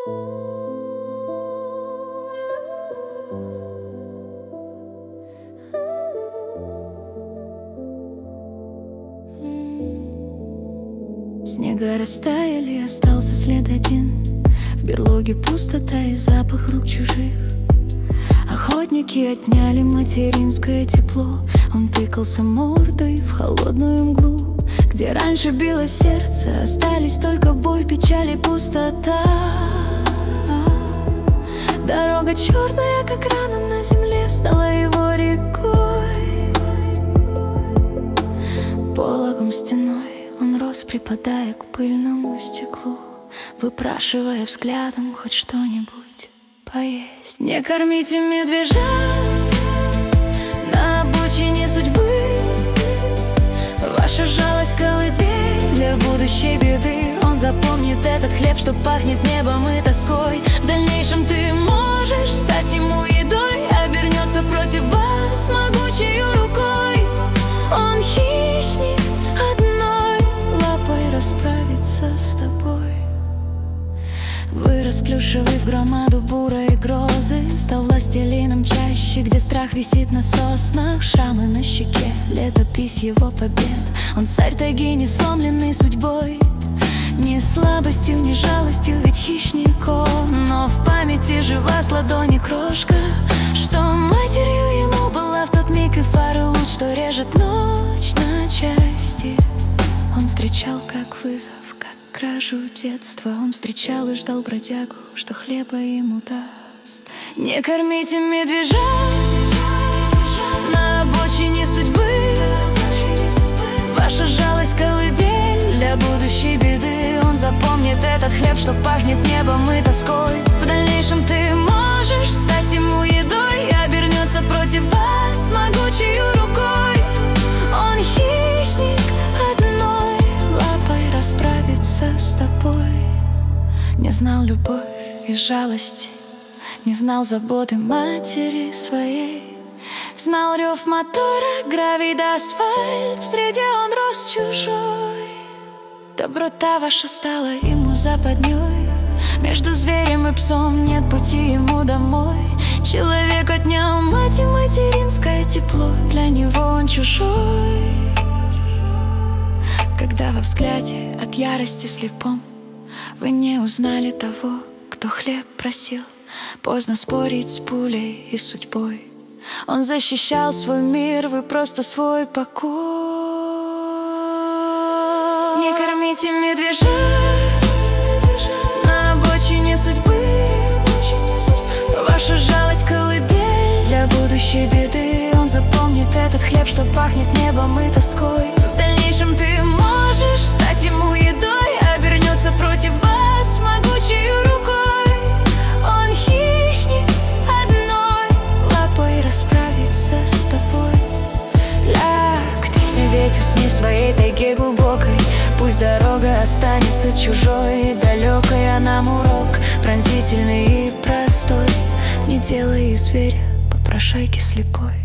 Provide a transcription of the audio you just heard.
Снега растаяли, остался след один. В берлоге пустота и запах рук чужих. Охотники отняли материнское тепло. Он тыкался мордой в холодную мглу. Где раньше било сердце, остались только боль, печаль и пустота. Дорога черная, как рана на земле, стала его рекой. Пологом стеной он рос, припадая к пыльному стеклу, выпрашивая взглядом хоть что-нибудь поесть. Не кормите медвежат на обочине судьбы. Ваша жалость — колыбель для будущей беды. Он запомнит этот хлеб, что пахнет небом и тоской. В дальнейшем ты можешь стать ему едой. Обернется против вас могучей рукой. Он хищник, одной лапой расправится с тобой. Вырос плюшевый в громаду бурой грозы. Стал властелином чаще, где страх висит на соснах. Шрамы на щеке, летопись его побед. Он царь тайги, не сломленный судьбой, ни слабостью, ни жалостью, ведь хищник он. Но в памяти жива с ладони крошка, что матерью ему была в тот миг, и фары луч, что режет ночь на части. Он встречал как вызов, как кражу детства. Он встречал и ждал бродягу, что хлеба ему даст. Не кормите медвежат на обочине судьбы. Ваша жалость — колыбель для будущей беды. Он запомнит этот хлеб, что пахнет небом и тоской. В дальнейшем ты можешь стать ему едой. И обернется против вас могучей рукой. Он хищник, одной лапой расправится с тобой. Не знал любовь и жалости, не знал заботы матери своей. Знал рев мотора, гравий да асфальт. В среде он рос чужой. Доброта ваша стала ему западней. Между зверем и псом нет пути ему домой. Человек отнял мать и материнское тепло. Для него он чужой. Когда во взгляде от ярости слепом вы не узнали того, кто хлеб просил, поздно спорить с пулей и судьбой. Он защищал свой мир, вы просто свой покой. Не кормите медвежат на обочине судьбы. Ваша жалость — колыбель для будущей беды. Он запомнит этот хлеб, что пахнет небом и тоской. В дальнейшем ты можешь стать ему едой. Обернется против вас могучей рукой. Он хищник, одной лапой расправится с тобой. Ляг ты, ведь усни в своей тайге глубокой. Пусть дорога останется чужой и далекой, а нам урок пронзительный и простой. Не делай из зверя попрошайки слепой.